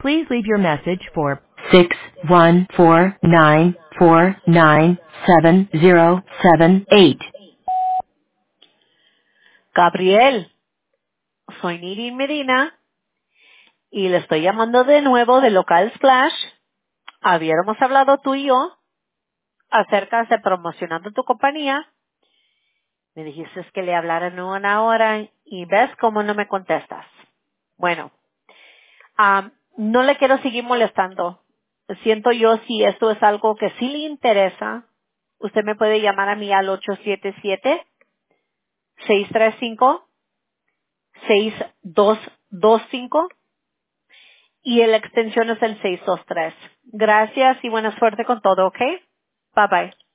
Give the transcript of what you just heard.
Please leave your message for 614-949-7078. Gabriel, soy Niri Medina y le estoy llamando de nuevo de Local Splash. Habíamos hablado tú y yo acerca de promocionando tu compañía. Me dijiste que le hablara en una hora y ves cómo no me contestas. Bueno, no le quiero seguir molestando. Siento yo si esto es algo que sí le interesa, usted me puede llamar a mí al 877-635-6225 y la extensión es el 623. Gracias y buena suerte con todo, ¿ok? Bye bye.